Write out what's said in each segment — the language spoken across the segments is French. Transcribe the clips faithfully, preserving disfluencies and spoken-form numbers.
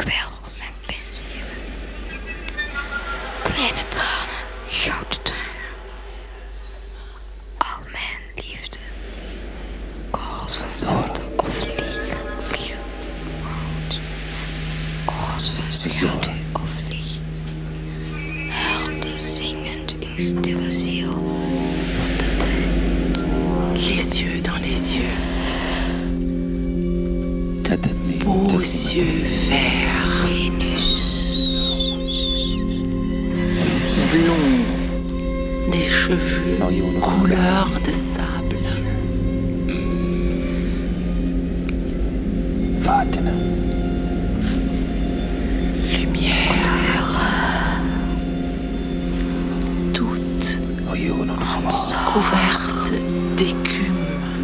kwel op mijn pensieren. Kleine tranen, grote tranen. Al mijn liefde. Korrels van zout of lieg, vlieg, rood. Korrels van schaduw of lieg. Huilde zingend in stille ziel van de tijd. Les yeux dans les yeux. تتتني Beaux yeux verts, Venus, blonds, des cheveux عيونهم couleur de sable. فاتنة Lumière, toutes عيون حمراء couvertes d'écume.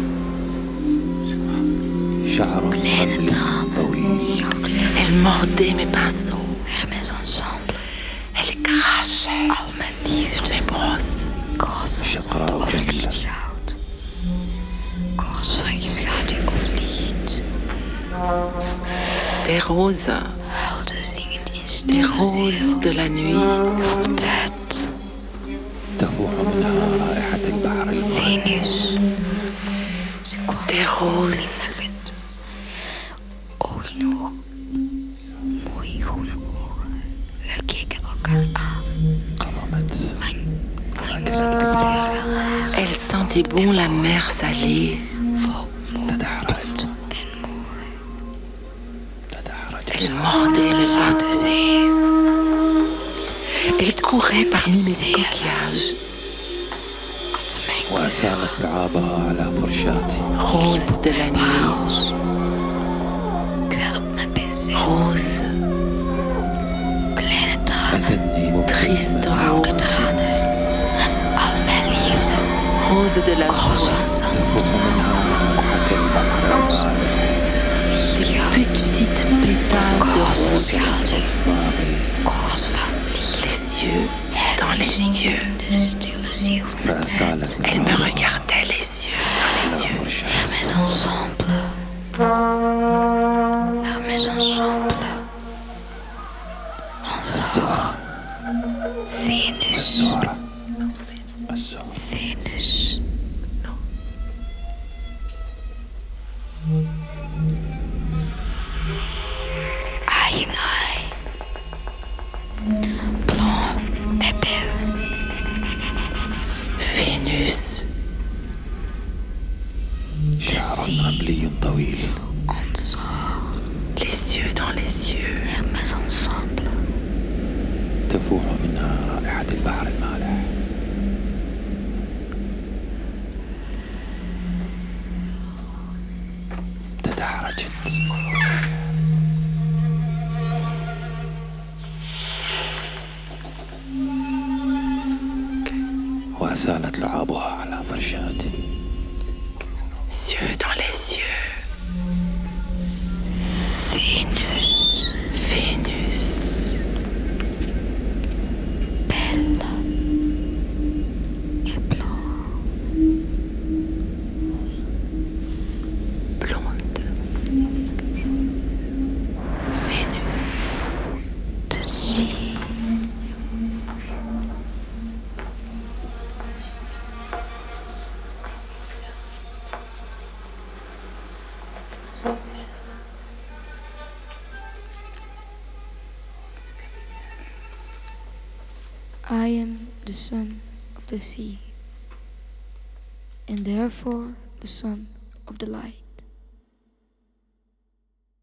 شعر kleine حبل tranen, طويل grote tranen. Elle mordait mes pinceaux. Hermes ensemble, Elle crachait al mijn sur liefde. mes brosses. Korrels van Chakra zand of Jamila. liedgoud. Korrels van je schaduw of lied. Des roses, Huilde zingend in des stille roses ziel de la nuit. van de tijd. تفوح منها رائحة البحر المالح Venus. Ze kwam Des roses, glimlachend. Ogen hoog. Mooie groene ogen. We keken elkaar aan. قضمت Lang, lang هكذا speelden haar. elle sentait bon la mer salée. Vol mooi تدحرجت en mooi. تدحرجت Elle mordait mes Zoute pinceaux. zee. Elle courait parmi mes coquillages. At mijn وأسالت لعابها على فرشاتي Rose de la nuit, parels. Kwel op mijn penseel. rose, Kleine tranen. أتتني triste مبتسمة Oude rose, tranen. Al mijn liefde. rose de la Korrels joie. van zand. تفوح منها رائحة البحر المالح Des petites pétales de Korrels van rose. schaduw. أصبابي Korrels van licht. Les yeux dans les yeux. De stille ziel van de tijd. فأسالت Elle me لعابها regardait les yeux dans les على yeux. فرشاتي Hermes ensemble. Hermes ensemble. الزهرة Venus. الزهرة الزهرة Venus. Eye in eye. Blanc et belle. Vénus, شعر رملي طويل Ensemble. les yeux dans les yeux. Hermes ensemble. تفوح منها رائحة البحر المالح تدحرجت وأسالت لعابها على فرشاتي Yeux dans les yeux. Venus. Vénus, Belle. Et blanc. blonde. Vénus, De zee. I am the son of the sea, and therefore the son of the light.